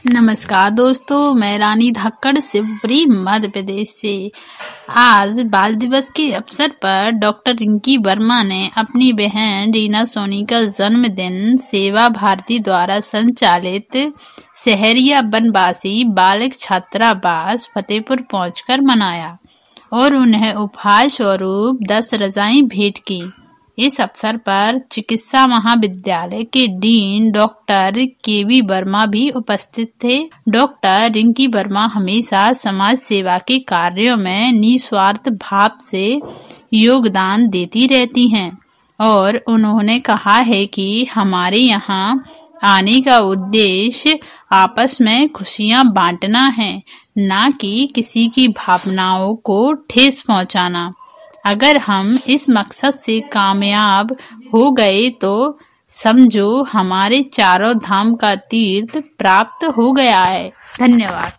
नमस्कार दोस्तों, मैं रानी धाकड़ शिवपुरी मध्य प्रदेश से। आज बाल दिवस के अवसर पर डॉक्टर रिंकी वर्मा ने अपनी बहन रीना सोनी का जन्मदिन सेवा भारती द्वारा संचालित सहरिया बनवासी बालिक छात्रावास फतेहपुर पहुंचकर मनाया और उन्हें उपहार स्वरूप 10 रजाई भेंट की। इस अवसर पर चिकित्सा महाविद्यालय के डीन डॉक्टर केवी वर्मा भी उपस्थित थे। डॉक्टर रिंकी वर्मा हमेशा समाज सेवा के कार्यों में निस्वार्थ भाव से योगदान देती रहती हैं और उन्होंने कहा है कि हमारे यहाँ आने का उद्देश्य आपस में खुशियाँ बांटना है, ना कि किसी की भावनाओं को ठेस पहुँचाना। अगर हम इस मकसद से कामयाब हो गए तो समझो हमारे चारों धाम का तीर्थ प्राप्त हो गया है। धन्यवाद।